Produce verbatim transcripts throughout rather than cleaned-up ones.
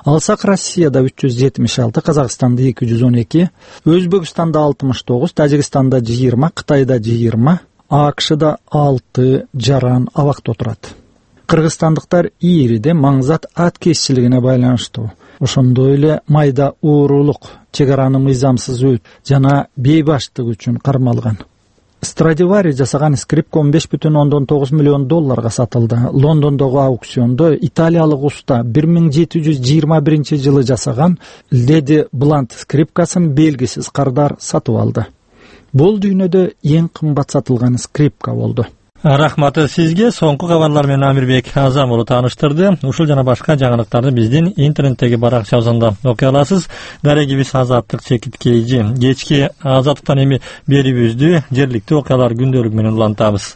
Алсак Россияда үч жүз жетимиш алты, Казакстанда эки жүз он эки, Өзбекстанда алтымыш тогуз, Тажикстанда жыйырма, Кытайда жыйырма, АКШда алты жаран абакта отурат. Кыргызстандыктар Ириде маңзат ат кесчилигине байланыштуу, ошондой эле майда уурулук, чек араны мыйзамсыз өт жана бейбаштык үчүн кармалган. Страдивари жасаган скрипка он беш бүтүн ондон тогуз миллион долларга сатылды. Лондондогу аукциондо италиялык уста бир миң жети жүз жыйырма биринчи жылы жасаган Леди Блант скрипкасын белгисиз кардар сатып алды. Бул дүйнөдө эң кымбат сатылган скрипка болду. Рахматы сизге. Соңку кабарлар менен Амирбек Азамов тааныштырды. Ушул жана башка жаңылыктарды биздин интернеттеги баракчабызда окуй аласыз. Дарегибиз Азаттык чекиткейжи. Кечки Азаттыктан эми берүүбүздү жергиликтүү окуялар күндөлүгү менен улантабыз.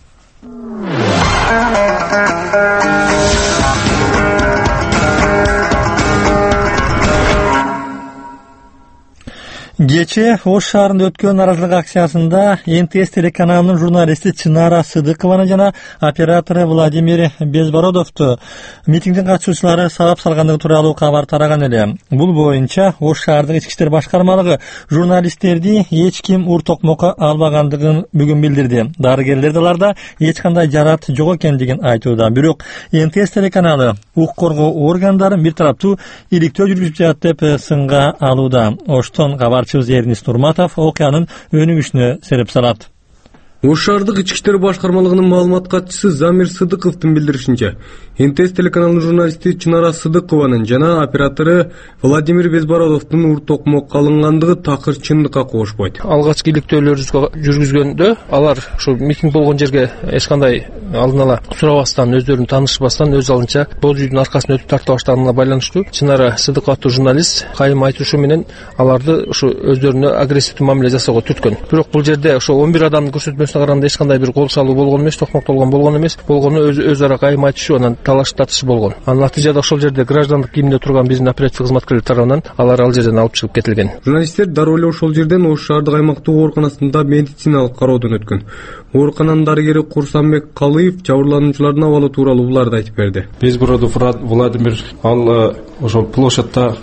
Кече Ош шаарында өткөн наразылык акциясында Н Т С телеканалынын журналисти Чынара Сыдыкованы жана оператору Владимир Безбородовду митингдин катышуучулары сабап салгандыгы тууралуу кабар тараган эле. Бул боюнча Ош шаардык ички иштер башкармалыгы журналисттерди эч ким ур токмокко албагандыгын бүгүн билдирди. Дарыгерлер аларда эч кандай жарат жок экендигин айтууда. Бирок Н Т С телеканалы укук коргоо органдарын бир тараптуу иликтөө жүргүзүп жатат деп сынга алууда. Оштон кабар Эрнис Нурматов окуянын өнүгүшүнө сереп салат. Ош шаардык ички иштер башкармалыгынын маалымат катчысы Замир Сыдыковдун билдиришинче, Н Т С телеканалынын журналисти Чынара Сыдыкованын жана оператору Владимир Безбородовдун ур токмокко алынгандыгы такыр чындыкка кошпойт. Алгачкы иликтөөлөрүбүзгө жүргүзгөндө алар ушу митинг болгон жерге эч кандай алдын ала сурабастан, өздөрүн таанышпастан өз алынча бул үйдүн аркасына өтүп тарта баштаганына байланыштуу Чынара Сыдыкова аттуу журналист кайым айтышы менен аларды ушу өздөрүнө агрессивдүү мамиле жасоого түрткөн. Бирок бул жерде ошо он бир адамдын көрсөтмөсүнө караганда эч кандай бир кол салуу болгон эмес, токмоктолгон болгон эмес. Болгону өз ара кайым айтышы, анан талаш татышы болгон. Анын натыйжада ошол жерде граждандык кийимде турган биздин оперативдик кызматкерлер тарабынан алар ал жерден алып чыгып кетилген. Журналисттер дароо эле ошол жерден Ош шаардык аймактык ооруканасында медициналык кароодон өткөн. Оорукананын дарыгери Курсанбек Калыев жабырлануучулардын абалы тууралуу буларды айтып берди. Безбородов Владимир ал ошол площадьта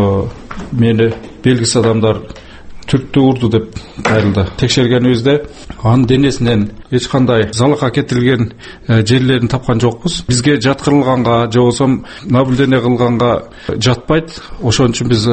мени белгисиз адамдар түрттү урду деп айрылды. Текшергенибизде анын денесинен эч кандай залакка кетирилген жерлерин тапкан жокпуз. Бизге жаткырылганга же болбосо наблюдение кылганга жатпайт. Ошон үчүн биз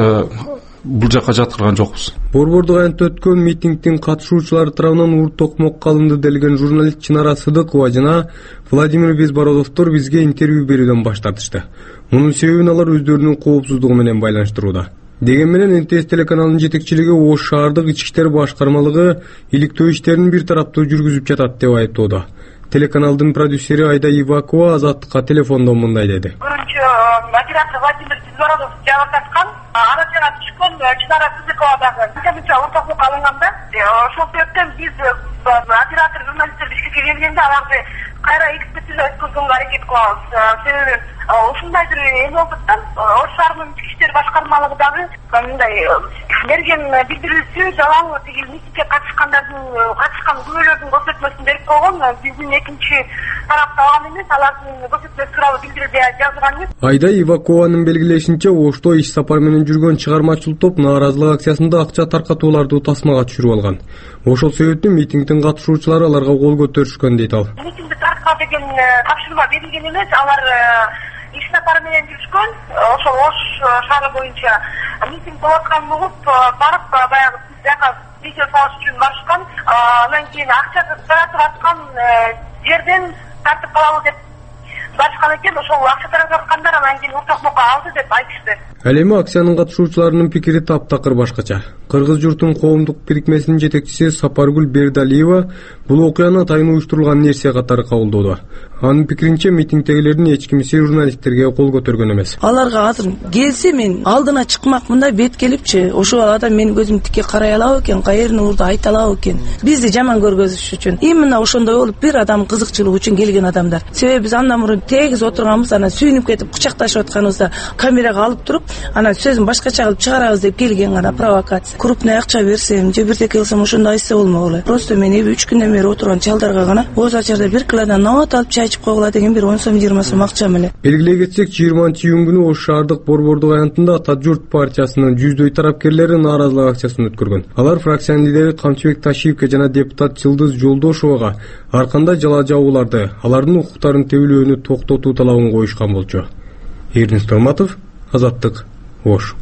бул жакка жаткырган жокпуз. Борбордук аянтта өткөн митингдин катышуучулары тарабынан ур токмокко алынды делген журналист Чынара Сыдыкова жана Владимир Безбородовдор бизге интервью берүүдөн баш тартышты. Мунун себебин алар өздөрүнүн коопсуздугу менен байланыштырууда. Деген менен Н Т С телеканалынын жетекчилиги Ош шаардык ички иштер башкармалыгы иликтөө иштерин бир тараптуу жүргүзүп жатат деп айыптоодо. Телеканалдын продюсери Айда Ивакова Азаттыкка телефондон мындай деди. Биринчи оператор Владимир Безбородов жабыр таткан, ана жана түшкөн Чынара Сыдыкова дагы кеминче ортокмокко алынганда, ошол себептен биз оператор журналисттер Бишкекке келгенде аларды кайра экспертиза өткөргөнгө аракет кылабыз. Себеби ушундай бир эме болуптан Ош шаарынын ички иштер башкармалыгы дагы мындай берген билдирүүсү жалаң тиги митингге катышкандардын катышкан күбөлөрдүн көрсөтмөсүн берип койгон. Биздин экинчи тарапта алган эмес, алардын көрсөтмөсү тууралуу билдирүүдө жазылган эмес. Айда Ивакованын белгилешинче, Ошто иш сапар менен жүргөн чыгармачыл топ нааразылык акциясында акча таркатууларды тасмага түшүрүп алган. Ошол себептен митингдин катышуучулары аларга кол көтөрүшкөн дейт ал. Митингди таркатуу деген тапшырма берилген эмес, алар иш сапары менен жүрүшкөн. Ошол Ош шаары боюнча митинг болуп атканын угуп барып баягы жака видео салыш үчүн барышкан. Анан кийин акча таратып аткан жерден тартып калалы деп барышкан экен. Ошол акча таратып аткандар анан кийин ур токмокко алды деп айтышты. Ал эми акциянын катышуучуларынын пикири таптакыр башкача. Кыргыз журтунун коомдук бирикмесинин жетекчиси Сапаргүл Бердалиева бул окуяны атайын уюштурулган нерсе катары кабылдоодо. Анын пикиринче, митингдегилердин эч кимиси журналисттерге кол көтөргөн эмес. Аларга азыр келсе мен алдына чыкмак, мындай бет келипчи, ошол адам менин көзүм тикке карай алабы экен, кайерин урду айта алабы экен. Бизди жаман көргөзүш үчүн. Именно ошондой болуп бир адам кызыкчылык үчүн келген адамдар. Себеби биз андан мурун тегиз отурганбыз, анан сүйүнүп кетип кучакташып атканыбызда камерага алып туруп, Ana сөзүн башкача кылып чыгарабыз деп келген гана провокация. Крупный акча берсем, же бирдеке кылсам ошондо айтса болмогулу. Просто мен үч күндөн бери отурган чалдарга гана Боз Ачарда бир киладан нават алып чай ичип койгула деген бир он сом жыйырма сом акча менен. Белгилей кетсек, жыйырманчы июнь күнү Ош шаардык борбордук аянтында Ата журт партиясынын жүздөй тарапкерлери нааразылык акциясын өткөргөн. Алар фракциянын лидери Камчыбек Ташиевке жана депутат Жылдыз Жолдошовага ар кандай жала жабууларды, алардын укуктарын тебилүүнү токтотуу талабын коюшкан болчу. Эрдин Торматов, Азаттык, Ош.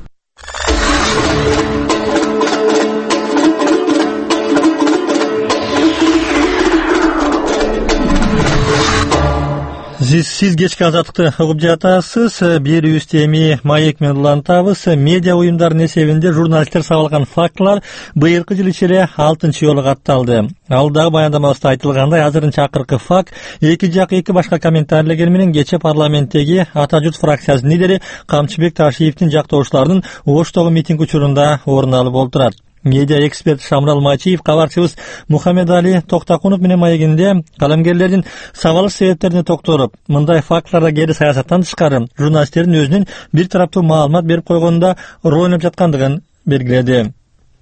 Сиз, сиз кечки Азаттыкты угуп жатасыз. Берүүбүздө эми маек менен улантабыз. Медиа уюмдарынын эсебинде журналисттер сабалган фактылар быйылкы жыл ичинде алтынчы жолу катталды. Алдагы баяндамабызда айтылгандай, азырынча акыркы факт эки жак эки башка комментарийлер менен кече парламенттеги Ата журт фракциясынын лидери Камчыбек Ташиевдин жактоочуларынын Оштогу митинг учурунда орун алып олтурат. Медиа эксперт Шамрал Мачиев кабарчыбыз Мухаммедали Токтакунов менен маегинде каламгерлердин сабалыш себептерине токтолуп, мындай фактларда кээде саясаттан тышкары журналисттердин өзүнүн бир тараптуу маалымат берип койгонунда роль ойноп жаткандыгын белгиледи.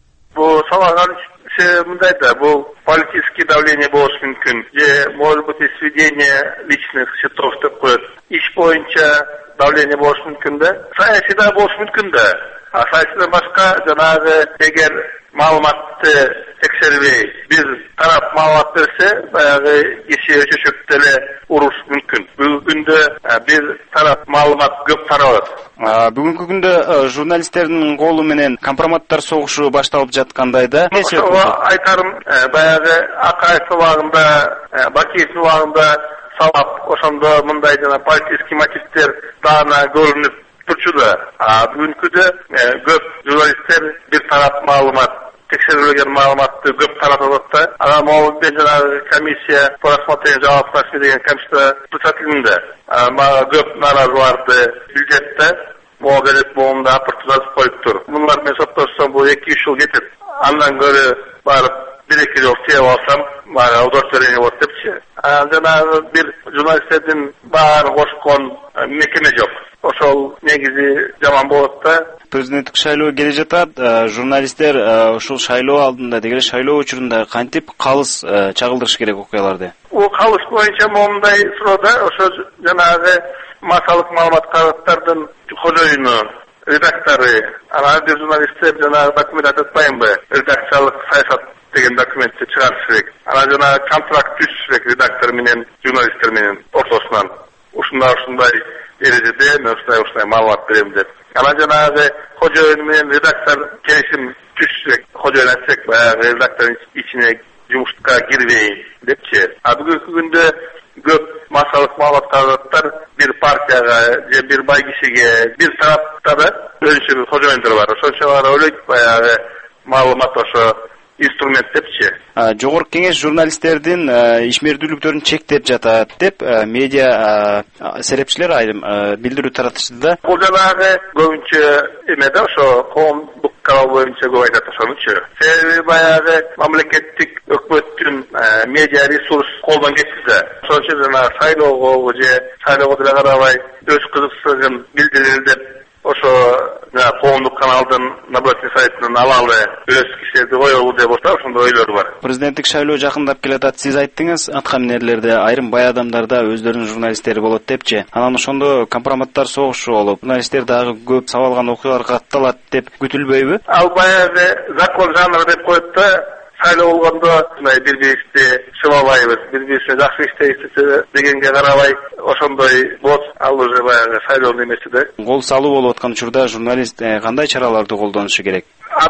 Бул сабалган мындай да, бул политическое давление болушу мүмкүн, же может быть сведение личных счетов деп коет. Иш боюнча давление болушу мүмкүн да, саясий да болушу мүмкүн да. А саясийден башка жанагы эгер маалыматты текшербей биз тарап маалымат берсе, баягы киши өчөчөк деле уруш мүмкүн. Бүгүнкү күндө биз тарап маалымат көп таралат. Бүгүнкү күндө журналисттердин колу менен компроматтар согушу башталып жаткандай да. Ошого айтарым, баягы Акаевдин убагында, Бакиевдин убагында салап, ошондо мындай жана политический мотивдер даана көрүнүп турчу да. А бүгүнкүдө көп журналисттер бир тарап маалымат, текшерилген маалыматты көп таратат да. Ага могу жанагы комиссия по рассмотрению жалоб деген комиссия председателинде мага көп нааразыларды билдирет да. Могу берет моунда апыртып жазып коюптур. Мунлар менен соттошсом бул эки үч жыл кетет. Андан көрө барып бир-эки жыл сыйып алсам, мага удовлетворение болот депчи. Жанагы бир журналисттердин баары кошкон мекеме жок. Ошол негизи жаман болот да. Президенттик шайлоо келе жатат. Журналисттер ушул шайлоо алдында деги шайлоо учурунда кантип калыс чагылдырыш керек окуяларды? Бул калыс боюнча моундай суроодо ошо жанагы массалык маалымат кагазтардын кожоюну, редактору, анан бир журналисттер жанагы документ атпайбы? Редакциялык саясат деген документти чыгарыш керек. Анан жанагы контракт түзүш керек редактор менен журналисттер менен ортосунан. Ушундай ушундай эрежеде мен ушундай ушундай маалымат берем деп. Анан жанагы кожоюн менен редактор келишим түзүшсек, кожоюн айтсак, баягы редактордун ичине жумушка кирбейин депчи. А бүгүнкү күндө көп массалык маалымат кагазаттар бир партияга же бир бай кишиге, бир тарапта да өзүнчө бир кожоюндар бар. Ошончо алар ойлойт баягы маалымат ошо инструмент депчи. Жогорку кеңеш журналисттердин ишмердүүлүктөрүн чектеп жатат деп медиа серепчилер айрым билдирүү таратышты да. Бул жанагы көбүнчө эмеде ошо коомдук канал боюнча көп айтат ошонучу. Себеби баягы мамлекеттик өкмөттүн медиа ресурс колдон кетти да. Ошончо жанагы шайлоого же шайлоого деле карабай өз кызыкчылыгын билдирели деп ошо коомдук каналдын наблюдательный сайтынан алалы өз кишилерди коелу деп ошо ошондой ойлор бар. Президенттик шайлоо жакындап келатат. Сиз айттыңыз, аткаминерлерде айрым бай адамдарда өздөрүнүн журналисттери болот депчи. Анан ошондо компроматтар согушу болуп, журналисттер дагы көп сабалган окуялар катталат деп күтүлбөйбү? Ал баягы закон жанры деп коет да. Шайлоо болгондо мындай бири-бирибизди шымалбайбыз, бири-бирибизди жакшы иштейбиз дегенге карабай ошондой болот. Ал уже баягы шайлоонун эмеси да. Кол салуу болуп аткан учурда журналист кандай чараларды колдонушу керек?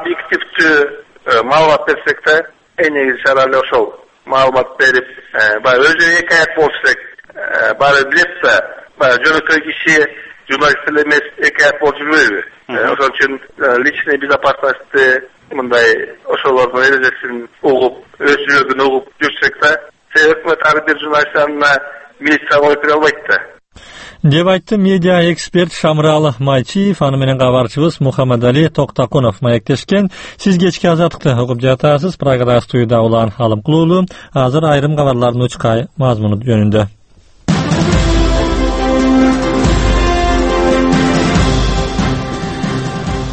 Объективдүү маалымат берсек да, эң негизи чара эле ошол. Маалымат берип, баягы өзү эки аяк болуш керек. Баары билет да, баягы жөнөкөй киши журналист эле эмес, эки аяк болуп жүрбөйбү? Ошон үчүн личный безопасностьты мындай ошолордун эрежесин угуп, өз жүрөгүн угуп жүрсек да, өкмөт ар бир журналисттерине милиция коюп бере албайт да. деп айтты медиа эксперт Шамрал Майчиев. Аны менен кабарчыбыз Мухаммедали Токтакунов маектешкен. Сиз кечки Азаттыкты угуп жатасыз. Программа студияда улан алым кылуулу. Азыр айрым кабарлардын учкай мазмуну жөнүндө.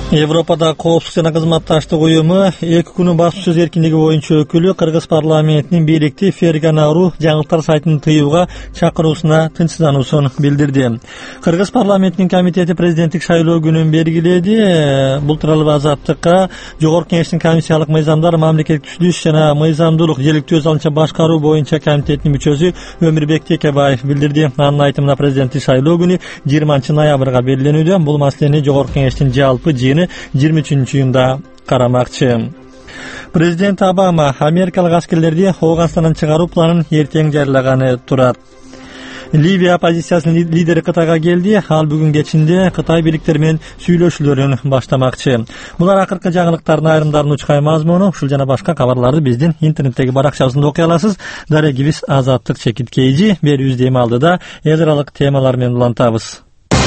Европада коопсуздук жана кызматташтык уюму эки күнүн басма сөз эркиндиги боюнча өкүлү Кыргыз парламентинин бийликти Фергана Ру жаңылыктар сайтын тыюуга чакыруусуна тынчсыздануусун билдирди. Кыргыз парламентинин комитети президенттик шайлоо күнүн белгиледи. Бул тууралуу Азаттыкка Жогорку Кеңештин комиссиялык мыйзамдар, мамлекеттик түзүлүш жана мыйзамдуулук желектүү өз алынча башкаруу боюнча комитетинин мүчөсү Өмүрбек Текебаев билдирди. Анын айтымында президенттик шайлоо күнү жыйырманчы ноябрга белгиленүүдө. Бул маселени Жогорку Кеңештин жалпы жыйыны жыйырма үчүнчү июнда карамакчы. Президент Обама америкалык аскерлерди Афганистандан чыгаруу планын эртең жарыялаганы турат. Ливия оппозициясынын лидери Кытайга келди. Ал бүгүн кечинде Кытай бийликтери менен сүйлөшүүлөрүн баштамакчы. Булар акыркы жаңылыктардын айрымдарын учкай мазмуну, ушул жана башка кабарларды биздин интернеттеги баракчабызда окуй аласыз. Дарегибиз Азаттык чекит кейжи берүүбүздү эми алдыда эзралык темалар менен улантабыз.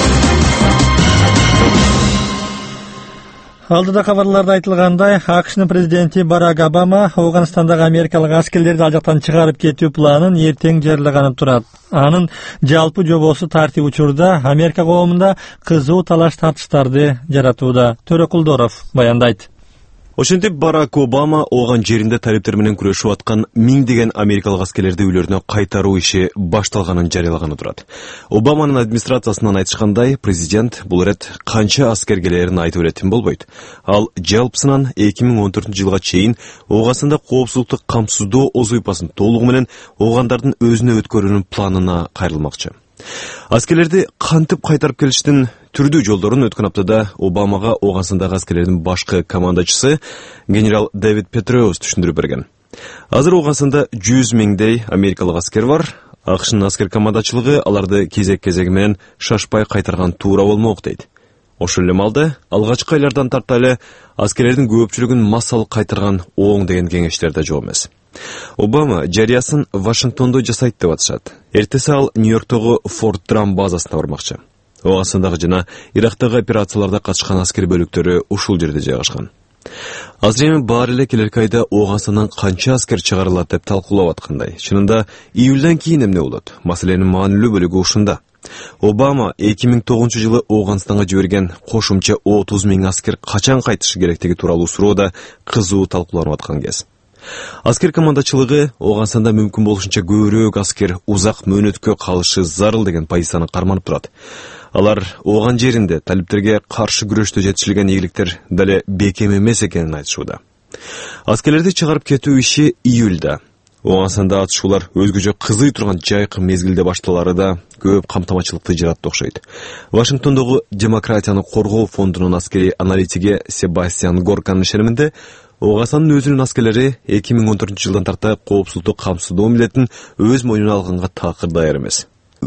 Алдыда кабарларда айтылгандай, АКШнын президенти Барак Обама Афганистандагы америкалык аскерлерди ал жактан чыгарып кетүү планын эртең жарыялаганы турат. Анын жалпы жобосу тартип учурда Америка коомунда кызуу талаш тартыштарды жаратууда. Төрөкулдоров баяндайт. Ошентип Барак Обама ооган жеринде талептер менен күрөшүп аткан миңдеген америкалык аскерлерди үйлөрүнө кайтаруу иши башталганын жарыялаганы турат. Обаманын администрациясынан айтышкандай, президент бул ирет канча аскер келерин айтып элетин болбойт. Ал жалпысынан эки миң он төртүнчү жылга чейин оогасында коопсуздукту камсыздоо озуйпасын толугу менен оогандардын өзүнө өткөрүүнүн планына кайрылмакчы. Аскерлерди кантип кайтарып келиштин түрдүү жолдорун өткөн аптада Обамага Афганистандагы аскерлердин башкы командачысы генерал Дэвид Петреус түшүндүрүп берген. Азыр Афганистанда жүз миңдей америкалык аскер бар. АКШнын аскер командачылыгы аларды кезек-кезеги менен шашпай кайтарган туура болмок дейт. Ошол эле малда алгачкы айлардан тарталы аскерлердин көпчүлүгүн массалык кайтарган оң деген кеңештер да жок эмес. Обама жарыясын Вашингтондо жасайт деп атышат. Эртеси ал Нью-Йорктогу Форт Драм базасына бармакчы. Афганистандагы жана Ирактагы операцияларда катышкан аскер бөлүктөрү ушул жерде жайгашкан. Азыр эми баары эле келерки айда Афганистандан канча аскер чыгарылат деп талкуулап аткандай. Чынында июлдан кийин эмне болот? Маселенин маанилүү бөлүгү ушунда. Обама эки миң тогузунчу жылы Афганистанга жиберген кошумча отуз миң аскер качан кайтышы керектиги тууралуу суроодо кызуу талкууланып аткан кез. Аскер командачылыгы Афганистанда мүмкүн болушунча көбүрөөк аскер узак мөөнөткө калышы зарыл деген позицияны карманып турат. Алар ооган жеринде талиптерге каршы күрөштө жетишилген ийгиликтер дале бекем эмес экенин айтышууда. Аскерлерди чыгарып кетүү иши июлда. Афганистанда атышуулар өзгөчө кызый турган жайкы мезгилде башталары да көп камтамачылыкты жаратты окшойт. Вашингтондогу демократияны коргоо фондунун аскери аналитиги Себастьян Горканын ишениминде Афганистандын өзүнүн аскерлери эки миң он төртүнчү жылдан тарта коопсуздукту камсыздоо милдетин өз мойнуна алганга такыр даяр эмес.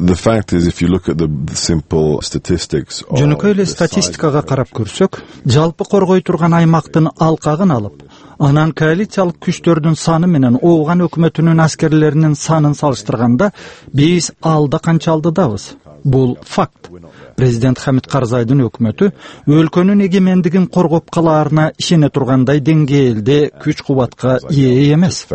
Жөнөкөй эле статистикага карап көрсөк, жалпы коргой турган аймактын алкагын алып, анан коалициялык күчтөрдүн саны менен Афган өкмөтүнүн аскерлеринин санын салыштырганда биз алда канча алдыдабыз. Бул факт. Президент Хамид Карзайдын өкмөтү өлкөнүн эгемендигин коргоп калаарына ишене тургандай деңгээлде күч-кубатка ээ эмес.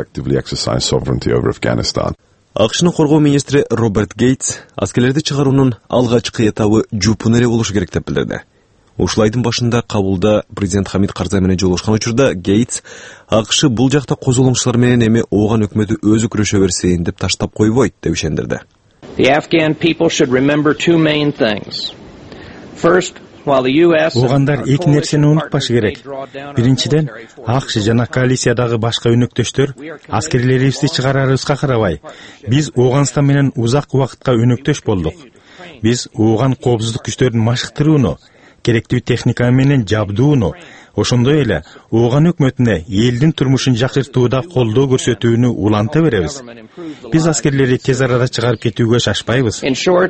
АКШнын коргоо министри Роберт Гейтс аскерлерди чыгаруунун алгачкы этабы жупун эле болушу керек деп билдирди. Ушул айдын башында кабулда президент Хамид Карзай менен жолугушкан учурда Гейтс АКШ бул жакта козголоңчулар менен эми Афган өкмөтү өзү күрөшө берсейин деп таштап койбойт деп ишендирди. The Afghan people should remember two main things. First, while the U S Огандар эки нерсени унутпашы керек. Биринчиден, АКШ жана коалициядагы башка өнөктөштөр аскерлерибизди чыгарарыбызга карабай, биз Афганистан менен узак убакытка өнөктөш болдук. Биз Афган коопсуздук күчтөрүн машыктырууну, керектүү техника менен жабдууну, ошондой эле Афган өкмөтүнө элдин турмушун жакшыртууда колдоо көрсөтүүнү уланта беребиз. Биз аскерлерди тез арада чыгарып кетүүгө шашпайбыз.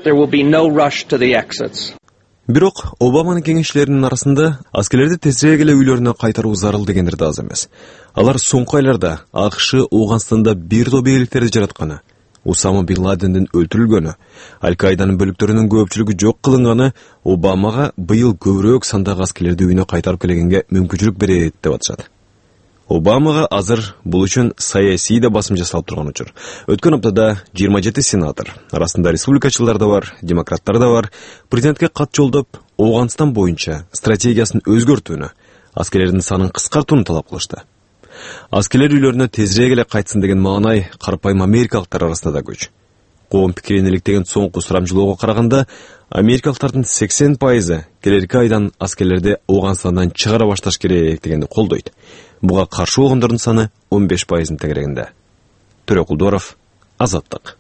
Бирок Обаманын кеңешчилеринин арасында аскерлерди тезирээк эле үйлөрүнө кайтаруу зарыл дегендер да аз эмес. Алар соңку айларда АКШ Афганистанда бир топ ийгиликтерди жаратканы, Усама бин Ладендин өлтүрүлгөнү, Аль-Каиданын бөлүктөрүнүн көпчүлүгү жок кылынганы Обамага быйыл көбүрөөк сандагы аскерлерди үйүнө кайтарып келгенге мүмкүнчүлүк берет деп атышат. Обамага азыр бул үчүн саясий да басым жасалып турган учур. Өткөн аптада жыйырма жети сенатор, арасында республикачылар да бар, демократтар да бар, президентке кат жолдоп, Ооганстан боюнча стратегиясын өзгөртүүнү, аскерлердин санын кыскартууну талап кылышты. Аскерлер үйлөрүнө тезирээк эле кайтсын деген маанай карапайым америкалыктар арасында да көч. Коом пикирин иликтеген соңку сурамжылоого караганда, америкалыктардын сексен пайызы келерки айдан аскерлерди Ооганстандан чыгара башташ керек дегенди колдойт. Буга каршы болгондордун саны он беш пайыздын тегерегинде. Төрөкулдоров, Азаттык.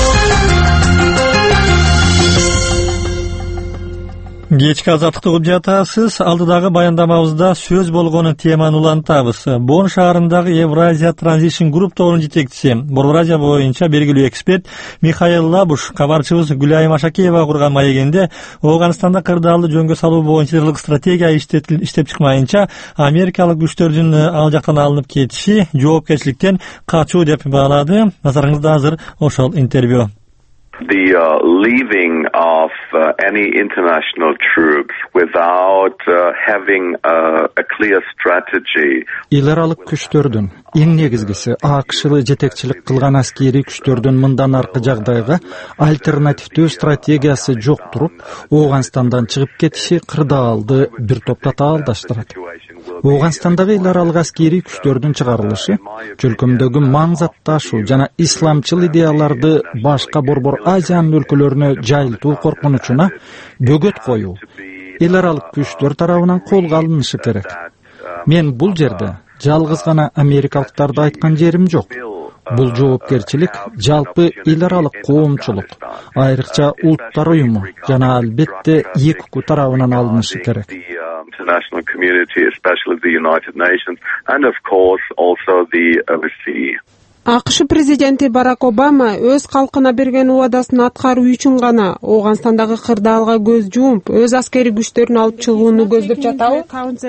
Кечки Азаттыкты угуп жатасыз. Алдыдагы баяндамабызда сөз болгону теманы улантабыз. Бон шаарындагы Евразия Transition Group тобунун жетекчиси, Борбор Азия боюнча белгилүү эксперт Михаил Лабуш кабарчыбыз Гүлайым Ашакеева курган маегинде Ооганстанда кырдаалды жөнгө салуу боюнча жылдык стратегия иштеп чыкмайынча америкалык күчтөрдүн ал жактан алынып кетиши жоопкерчиликтен качуу деп баалады. Назарыңызда азыр ошол интервью. The uh, leaving of uh, any international troops without uh, having uh, a clear strategy. Эл аралык күчтөрдүн эң негизгиси АКШ жетекчилик кылган аскерий күчтөрдүн мындан аркы жагдайга альтернативдүү стратегиясы жок туруп, Ооганстандан чыгып кетиши кырдаалды бир топтата алдаштырат. Ооганстандагы эл аралык аскерий күчтөрдүн чыгарылышы чөлкөмдөгү маңзатташуу жана исламчыл идеяларды башка Борбор Азиянын өлкөлөрүнө жайылтуу коркунучуна бөгөт коюу эл аралык күчтөр тарабынан колго алынышы керек. Мен бул жерде жалгыз гана америкалыктарды айткан жерим жок. Бул жоопкерчилик жалпы эл аралык коомчулук, айрыкча улуттар уюму жана албетте ЭКУ тарабынан алынышы керек. International community, especially the United Nations, and of course also the O S C E. АКШ президенти Барак Обама өз калкына берген убадасын аткаруу үчүн гана Ооганстандагы кырдаалга көз жумуп, өз аскери күчтөрүн алып чыгууну көздөп жатабы?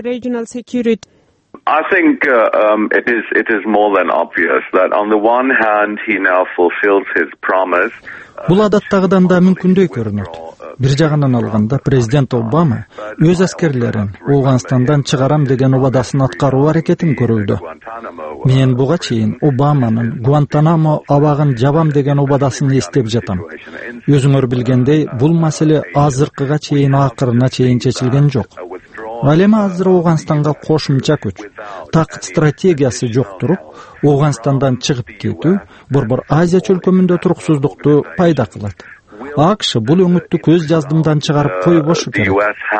I think uh, um, it is it is more than obvious that on the one hand he now fulfills his promise. Бул адаттагыдан да мүмкүндөй көрүнөт. Бир жагынан алганда президент Обама өз аскерлерин Ооганстандан чыгарам деген убадасын аткаруу аракетин көрүүдө. Мен буга чейин Обаманын Гуантанамо абагын жабам деген убадасын эстеп жатам. Өзүңөр билгендей, бул маселе азыркыга чейин акырына чейин чечилген жок. Ал эми азыр Ооганстанга кошумча күч, такыт стратегиясы жок туруп, Ооганстандан чыгып кетүү Борбор Азия чөлкөмүндө туруксуздукту пайда кылат. АКШ бул өңүттү көз жаздымдан чыгарып койбошу керек.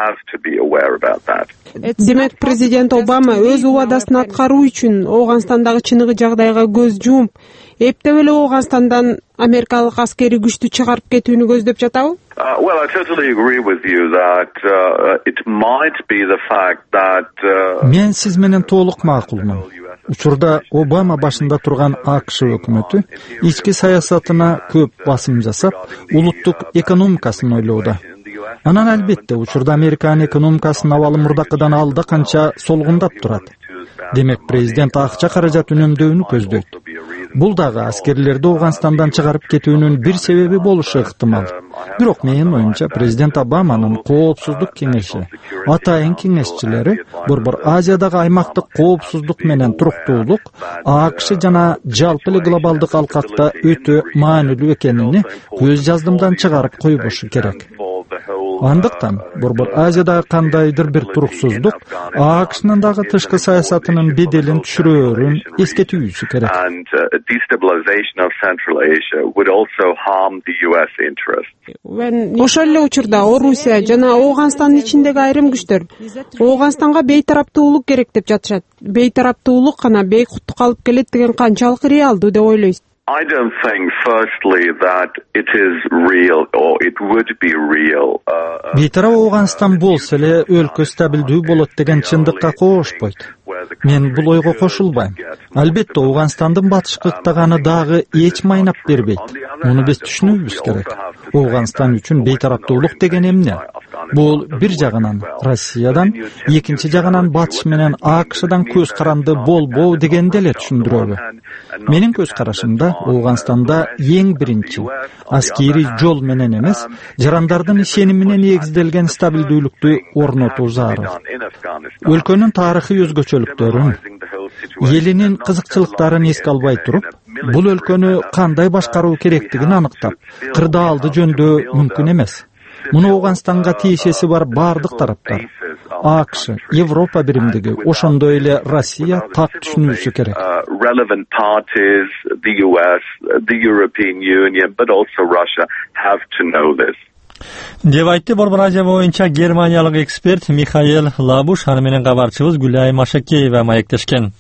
Демек президент Обама өз убадасын аткаруу үчүн Ооганстандагы чыныгы жагдайга көз жумуп, эптеп эле Ооганстандан америкалык аскери күчтү чыгарып кетүүнү көздөп жатабы? Uh, well, I totally agree with you that uh, it might be the fact that uh, Мен сиз менен толук макулмун. Учурда Обама башында турган АКШ өкмөтү ички саясатына көп басым жасап, улуттук экономикасын ойлоодо. Анан албетте учурда Американын экономикасынын абалы мурдакыдан алда канча солгундап турат. Демек президент акча каражат үнөмдөөнү көздөйт. Бул дагы аскерлерди Ооганстандан чыгарып кетүүнүн бир себеби болушу ыктымал. Бирок менин оюмча президент Обаманын коопсуздук кеңеши, атайын кеңешчилери Борбор Азиядагы аймактык коопсуздук менен туруктуулук, АКШ жана жалпы эле глобалдык алкакта өтө маанилүү экенини көз жаздымдан чыгарып койбошу керек. Андыктан Борбор Азиядагы кандайдыр бир туруксуздук АКШнын дагы тышкы саясатынын беделин түшүрөөрүн эскертүүсү керек. Ошол эле учурда Орусия жана Ооганстандын ичиндеги айрым күчтөр Ооганстанга бейтараптуулук керек деп жатышат. Бейтараптуулук гана бейкуттукка алып келет деген канчалык реалдуу деп ойлойсуз? I don't think, firstly, that it is real or it would be real. Бейтарап Ооганстан болсо эле өлкө стабилдүү болот деген чындыкка кошпойт. Мен бул ойго кошулбайм. Албетте Ооганстандын батышкы ыктаганы дагы эч майнап бербейт. Муну биз түшүнүүбүз керек. Ооганстан үчүн бейтараптуулук деген эмне? Бул бир жагынан Россиядан, экинчи жагынан батыш менен АКШдан көз каранды болбоо дегенди эле түшүндүрөбү. Менин көз карашымда Ооганстанда эң биринчи аскери жол менен эмес, жарандардын ишенимине негизделген стабилдүүлүктү орнотуу зарыл. Өлкөнүн тарыхый өзгөчөлүктөрүн, элинин кызыкчылыктарын эске албай туруп, бул өлкөнү кандай башкаруу керектигин аныктап, кырдаалды жөндөө мүмкүн эмес. Муну Ооганстанга тиешеси бар бардык тараптар, АКШ, Европа биримдиги, ошондой эле Россия так түшүнүүсү керек. Relevant parties, the U S, the European Union, but also Russia have to know this. деп айтты Борбор Азия боюнча германиялык эксперт Михаил Лабуш. Аны менен кабарчыбыз Гүлай Машакеева маектешкен.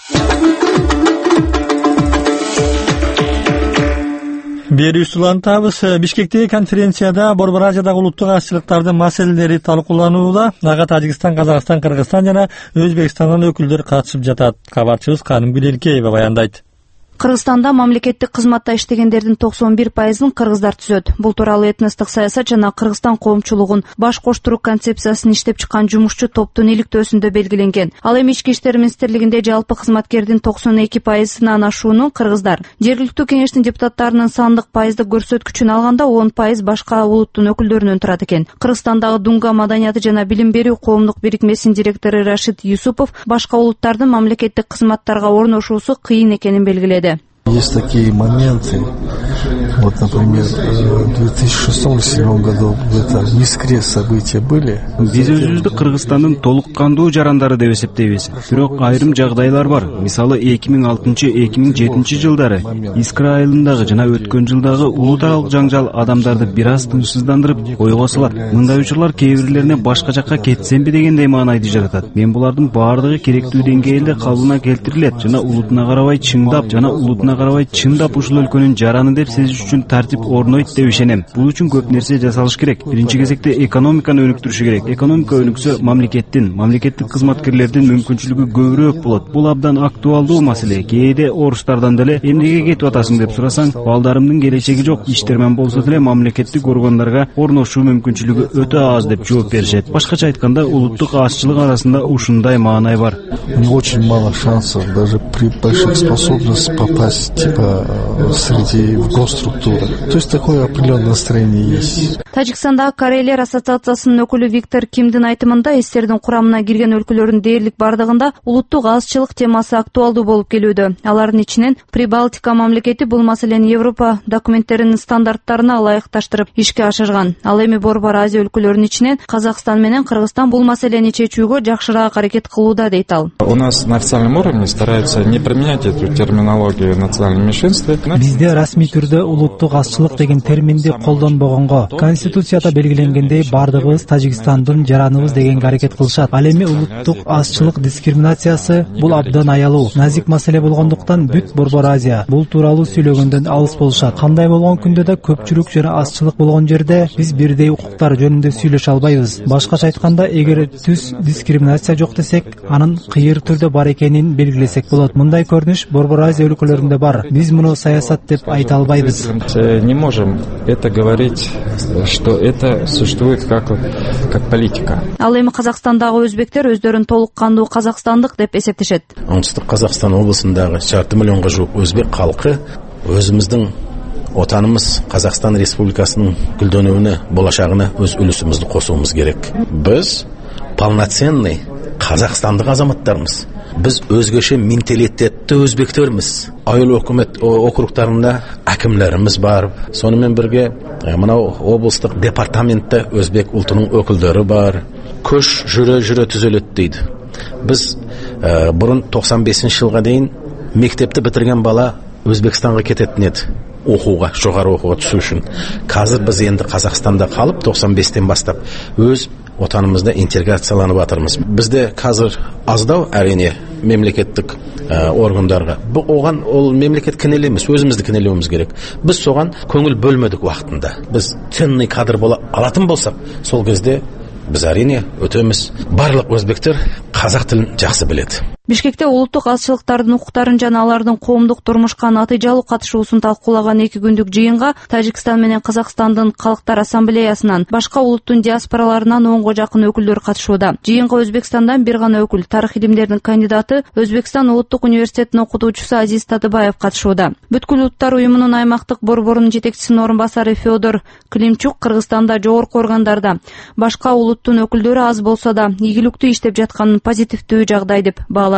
Бери улантабыз. Бишкектеги конференцияда Борбор Азиядагы улуттук азчылыктардын маселелери талкууланууда. Ага Тажикстан, Казакстан, Кыргызстан жана Өзбекстандан өкүлдөр катышып жатат. Кабарчыбыз Каным Гүлелкеева баяндайт. Кыргызстанда мамлекеттик кызматта иштегендердин токсон бир пайызын кыргыздар түзөт. Бул тууралуу этностук саясат жана Кыргызстан коомчулугун баш коштуруу концепциясын иштеп чыккан жумушчу топтун иликтөөсүндө белгиленген. Ал эми ички иштер министрлигинде жалпы кызматкердин токсон эки пайызынан ашууну кыргыздар, жергиликтүү кеңештин депутаттарынын сандык пайыздык көрсөткүчүн алганда он пайыз башка улуттун өкүлдөрүнөн турат экен. Кыргызстандагы Дунга маданияты жана билим берүү коомдук бирикмесинин директору Рашид Юсупов башка улуттардын мамлекеттик кызматтарга орношуусу кыйын экенин белгиледи. Есть такие моменты, вот, например, в две тысячи шестом — две тысячи седьмом году это мискрес события были. Биз өзүбүздү Кыргызстандын толук кандуу жарандары деп эсептейбиз. Бирок айрым жагдайлар бар. Мисалы эки миң алтынчы — эки миң жетинчи жылдары Искра айылындагы жана өткөн жылдагы улут аралык жаңжал адамдарды бир аз тынчсыздандырып ойго салат. Мындай учурлар кээ бирлерине башка жакка кетсемби дегендей маанайды жаратат. Мен булардын баардыгы керектүү деңгээлде калыбына келтирилет жана улутуна карабай чыңдап жана улутуна карабай чындап ушул өлкөнүн жараны деп сезиш үчүн тартип орнойт деп ишенем. Бул үчүн көп нерсе жасалыш керек. Биринчи кезекте экономиканы өнүктүрүш керек. Экономика өнүксө мамлекеттин, мамлекеттик кызматкерлердин мүмкүнчүлүгү көбүрөөк болот. Бул абдан актуалдуу маселе. Кээде орустардан деле эмнеге кетип атасың деп сурасаң, балдарымдын келечеги жок, иштермен болсо деле мамлекеттик органдарга орношуу мүмкүнчүлүгү өтө аз деп жооп беришет. Башкача айтканда, улуттук азчылык арасында ушундай маанай бар. У него очень мало шансов даже при больших способностях попасть типа среди госструктуры. То есть такое определенное настроение есть. Тажикстандагы Корейлер ассоциациясынын өкүлү Виктор Кимдин айтымында эстердин курамына кирген өлкөлөрдүн дээрлик бардыгында улуттук азчылык темасы актуалдуу болуп келүүдө. Алардын ичинен Прибалтика мамлекети бул маселени Европа документтеринин стандарттарына ылайыкташтырып ишке ашырган. Ал эми Борбор Азия өлкөлөрүнүн ичинен Казакстан менен Кыргызстан бул маселени чечүүгө жакшыраак аракет кылууда дейт ал. У нас на официальном уровне стараются не применять эту терминологию национального меньшинства. Бизде расмий түрдө улуттук азчылык деген терминди колдонбогонго, Конституцияда белгиленгендей бардыгыбыз Тажикстандын жараныбыз дегенге аракет кылышат. Ал эми улуттук азчылык дискриминациясы бул абдан аялуу, назик маселе болгондуктан бүт Борбор Азия бул тууралуу сүйлөгөндөн алыс болушат. Кандай болгон күндө да көпчүлүк жана азчылык болгон жерде биз бирдей укуктар жөнүндө сүйлөшө албайбыз. Башкача айтканда, эгер түз дискриминация жок десек, анын кыйыр түрдө бар экенин белгилесек болот. Мындай көрүнүш Борбор Азия өлкөлөрүндө бар. Биз муну саясат деп айта албайбыз. Не можем это говорить, что это существует как как политика. Ал эми Казакстандагы өзбектер өздөрүн толук кандуу казакстандык деп эсептешет. Оңтүстүк Казакстан облусундагы жарты миллионго жук өзбек калкы өзүбүздүн отанымыз Казакстан Республикасынын гүлдөнүүнү, болашагына өз үлүсүбүздү косуубуз керек. Биз полноценный казакстандык азаматтармыз. Biz özgöçe mentalitetli özbeklerimiz. Ayıl hükümet okruqlarında akimlerimiz var. Sonымен birge mana облыстык департаментте özbek ultunun ökülderi var. Köş jüre jüre tüzülöt deydi. Biz e, burun toqson beshinchi жылга дейин мектепти битирген бала Өзбекстанга кететін еді. Оқуға, жоғары оқуға түсу үшін. Қазір біз енді Қазақстанда қалып тоқсан бестен бастап өз отанымызда интеграцияланып жатырмыз. Бізде қазір аздау әрине мемлекеттік ә, органдарға. Бұл оған ол мемлекет кінелеміз, өзімізді кінелеуіміз керек. Біз соған көңіл бөлмедік уақытында. Біз ценный кадр бола алатын болсақ, сол кезде біз әрине өтеміз. Барлық өзбектер қазақ тілін жақсы біледі. Бишкекте улуттук азчылыктардын укуктарын жана алардын коомдук турмушка натыйжалуу катышуусун талкуулаган эки күндүк жыйынга Тажикстан менен Казакстандын калктар ассамблеясынан башка улуттун диаспораларынан онго жакын өкүлдөр катышууда. Жыйынга Өзбекстандан бир гана өкүл, тарых илимдеринин кандидаты, Өзбекстан улуттук университетинин окутуучусу Азиз Татыбаев катышууда. Бүткүл улуттар уюмунун аймактык борборунун жетекчисинин орун басары Федор Климчук Кыргызстанда жогорку органдарда башка улуттун өкүлдөрү аз болсо да ийгиликтүү иштеп жатканын позитивдүү жагдай деп баалады.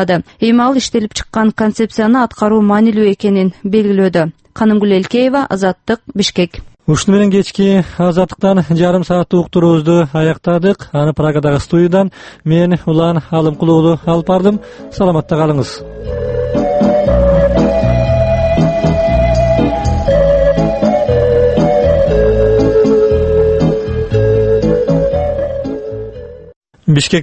айтылады. Эми ал иштелип чыккан концепцияны аткаруу маанилүү экенин белгилөөдө. Канымгүл Элкеева, Азаттык, Бишкек. Ушуну менен кечки Азаттыктан жарым сааттык уктуруубузду аяктадык. Аны Прагадагы студиядан мен Улан Алымкулуулу алып бардым. Саламатта калыңыз. Бишкек